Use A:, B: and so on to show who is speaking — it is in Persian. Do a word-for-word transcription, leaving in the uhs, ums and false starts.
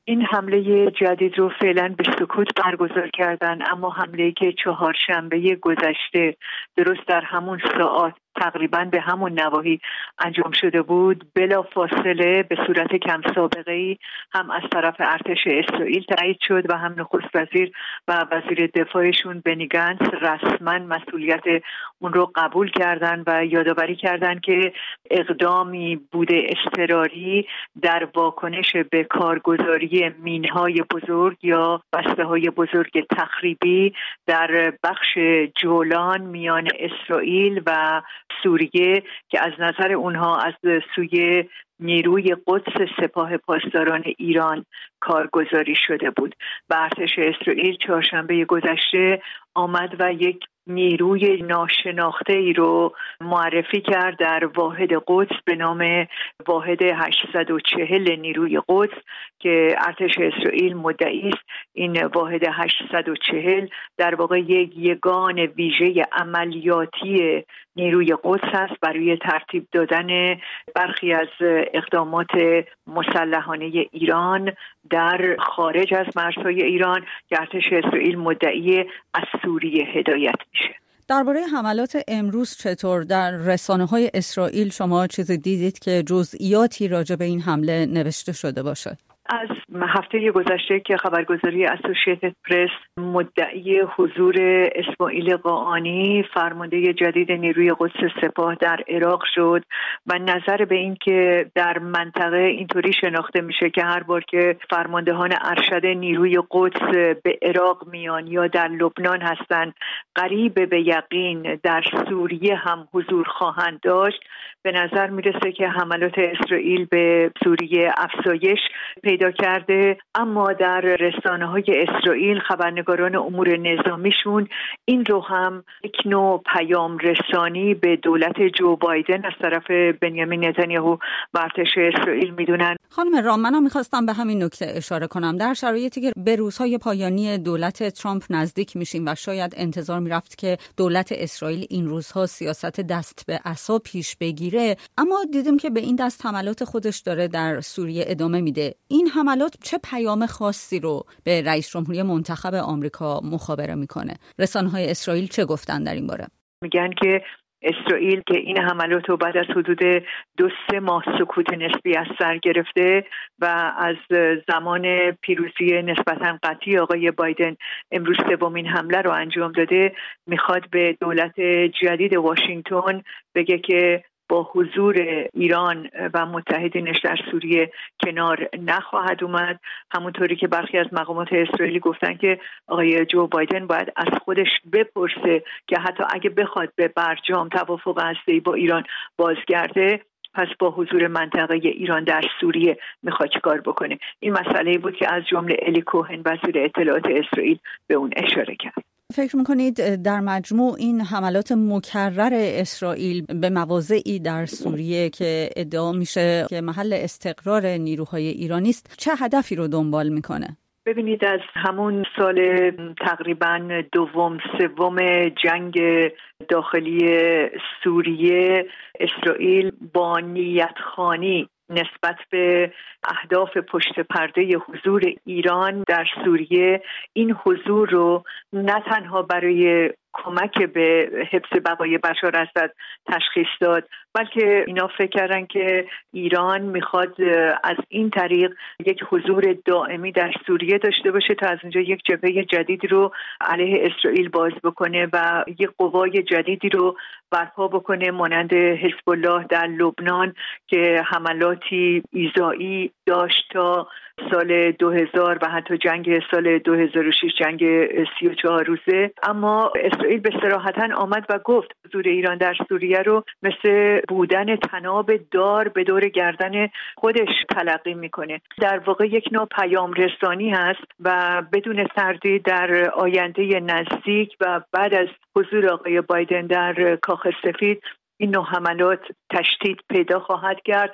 A: این حمله جدید رو فعلا به سکوت برگزار کردن، اما حمله‌ای که چهارشنبه گذشته درست در همون ساعات تقریباً به همون نواحی انجام شده بود، بلا فاصله به صورت کم سابقه‌ای هم از طرف ارتش اسرائیل تایید شد و هم نخست وزیر و وزیر دفاعشون بنی گنتس رسما مسئولیت اون رو قبول کردن و یادآوری کردن که اقدامی بوده اضطراری در واکنش به کارگزاری مینهای بزرگ یا بسته‌های بزرگ تخریبی در بخش جولان میان اسرائیل و سوریه که از نظر اونها از سوی نیروی قدس سپاه پاسداران ایران کارگزاری شده بود. و ارتش اسرائیل چهارشنبه گذشته آمد و یک نیروی ناشناخته ای رو معرفی کرد در واحد قدس به نام واحد هشتصد و چهل نیروی قدس که ارتش اسرائیل مدعی است این واحد هشتصد و چهل در واقع یک یگان ویژه عملیاتی نیروی قدس است برای ترتیب دادن برخی از اقدامات مسلحانه ایران در خارج از مرزهای ایران که ارتش اسرائیل مدعی از سوریه هدایت میشه.
B: درباره حملات امروز چطور در رسانه‌های اسرائیل شما چیزی دیدید که جزئیاتی راجع به این حمله نوشته شده باشه؟
A: از هفته گذشته که خبرگزاری اسوسییتد پرس مدعی حضور اسماعیل قاآنی فرمانده جدید نیروی قدس سپاه در عراق شد و نظر به این که در منطقه اینطوری شناخته میشه که هر بار که فرماندهان ارشد نیروی قدس به عراق میان یا در لبنان هستند قریب به یقین در سوریه هم حضور خواهند داشت، به نظر میرسه که حملات اسرائیل به سوریه افزایش پیدا کرده. اما در رسانه‌های اسرائیل خبرنگاران امور نظامیشون این رو هم یک نوع پیام رسانی به دولت جو بایدن از طرف بنیامین نتانیاهو و ارتش اسرائیل میدونن.
B: خانم رام، منم میخواستم به همین نکته اشاره کنم. در شرایطی که به روزهای پایانی دولت ترامپ نزدیک میشیم و شاید انتظار میرفت که دولت اسرائیل این روزها سیاست دست به عصا پیش بگیره، اما دیدیم که به این دست حملات خودش داره در سوریه ادامه میده. این حملات چه پیام خاصی رو به رئیس جمهوری منتخب آمریکا مخابره میکنه؟ رسانه‌های اسرائیل چه گفتن در این باره؟
A: میگن که اسرائیل که این حملات رو بعد از حدود دو سه ماه سکوت نسبی از سر گرفته و از زمان پیروزی نسبتاً قطعی آقای بایدن امروز سومین حمله رو انجام داده، میخواد به دولت جدید واشنگتن بگه که با حضور ایران و متحدینش در سوریه کنار نخواهد اومد. همونطوری که برخی از مقامات اسرائیلی گفتن که آقای جو بایدن باید از خودش بپرسه که حتی اگه بخواد به برجام توافق هسته‌ای با ایران بازگرده، پس با حضور منطقه ایران در سوریه میخواد چیکار بکنه. این مسئله بود که از جمله الی کوهن وزیر اطلاعات اسرائیل به اون اشاره کرد.
B: فکر میکنید در مجموع این حملات مکرر اسرائیل به مواضعی در سوریه که ادعا میشه که محل استقرار نیروهای ایرانی است چه هدفی رو دنبال میکنه؟
A: ببینید، از همون سال تقریبا دوم سوم جنگ داخلی سوریه اسرائیل با نیتخوانی نسبت به اهداف پشت پرده حضور ایران در سوریه این حضور رو نه تنها برای کمک به حفظ بقای بشار اسد تشخیص داد، بلکه اینا فکر کردن که ایران میخواد از این طریق یک حضور دائمی در سوریه داشته باشه تا از اینجا یک جبهه جدید رو علیه اسرائیل باز بکنه و یک قوای جدیدی رو برپا بکنه مانند حزب الله در لبنان که حملاتی ایذایی داشت تا سال دو هزار و حتی جنگ سال دو هزار و شش، جنگ سی و چهار روزه. اما اسرائیل به صراحتاً آمد و گفت حضور ایران در سوریه رو مثل بودن طناب دار به دور گردن خودش تلقی میکنه. در واقع یک نوع پیام رسانی هست و بدون تردید در آینده نزدیک و بعد از حضور آقای بایدن در کاخ سفید این نوع حملات تشدید پیدا خواهد کرد